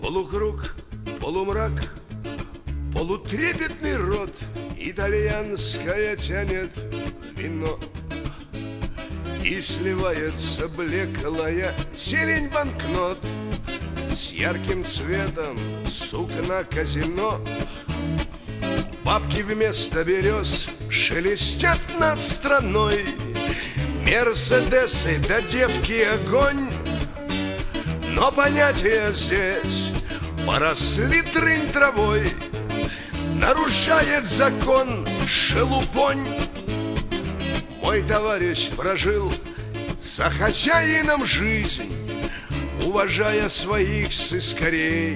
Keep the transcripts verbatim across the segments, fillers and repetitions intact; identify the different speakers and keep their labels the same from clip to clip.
Speaker 1: Полукруг, полумрак, полутрепетный рот, итальянское тянет вино. И сливается блеклая зелень банкнот с ярким цветом сукна казино. Бабки вместо берез шелестят над страной, мерседесы да девки огонь. Но понятия здесь поросли трынь травой, нарушает закон шелупонь. Мой товарищ прожил за хозяином жизнь, уважая своих сыскарей.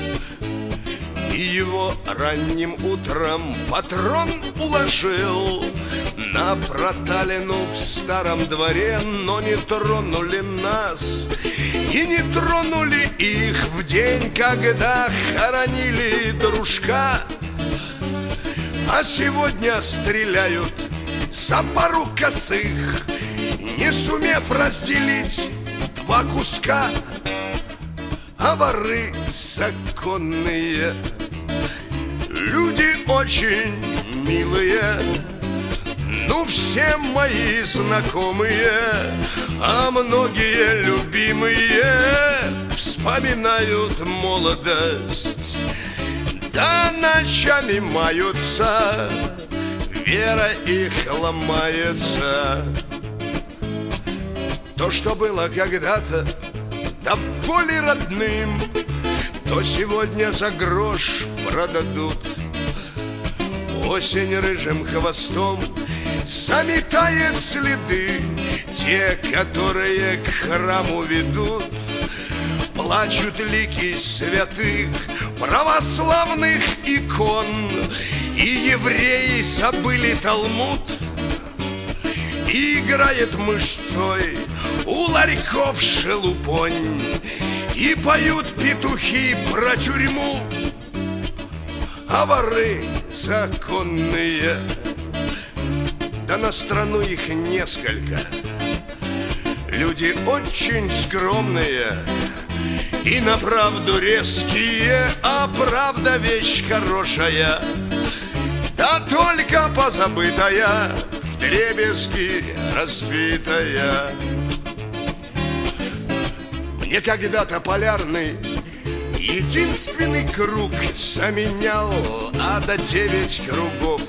Speaker 1: И его ранним утром патрон уложил на проталину в старом дворе. Но не тронули нас и не тронули их в день, когда хоронили дружка. А сегодня стреляют за пару косых, не сумев разделить два куска. А воры законные люди очень милые, ну все мои знакомые, а многие любимые вспоминают молодость, да ночами маются, вера их ломается. То, что было когда-то до боли родным, то сегодня за грош продадут. Осень рыжим хвостом заметает следы, те, которые к храму ведут. Плачут лики святых православных икон, и евреи забыли Талмуд. И играет мышцой у ларьков шелупонь, и поют петухи про тюрьму. А воры законные, да на страну их несколько, люди очень скромные и на правду резкие, а правда вещь хорошая, да только позабытая, вдребезги разбитая. Мне когда-то полярный единственный круг заменял ада девять кругов.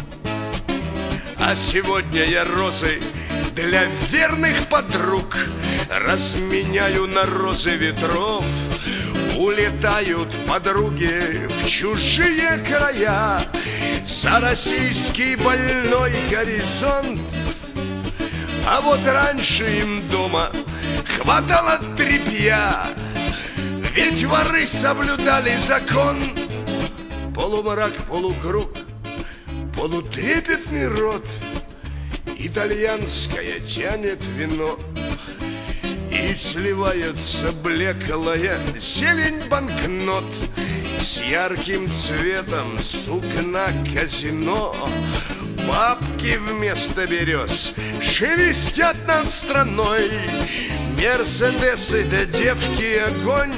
Speaker 1: А сегодня я розы для верных подруг разменяю на розы ветров. Улетают подруги в чужие края за российский больной горизонт. А вот раньше им дома хватало тряпья, ведь воры соблюдали закон. Полумрак, полукруг, полутрепетный рот, итальянское тянет вино. И сливается блеклая зелень банкнот с ярким цветом сукна казино. Бабки вместо берез шелестят над страной, мерседесы да девки огонь.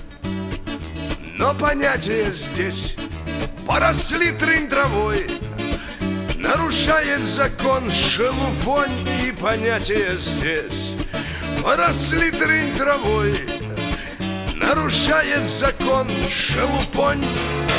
Speaker 1: Но понятия здесь поросли трынь травой, нарушает закон шелупонь. И понятия здесь поросли трынь травой, нарушает закон шелупонь.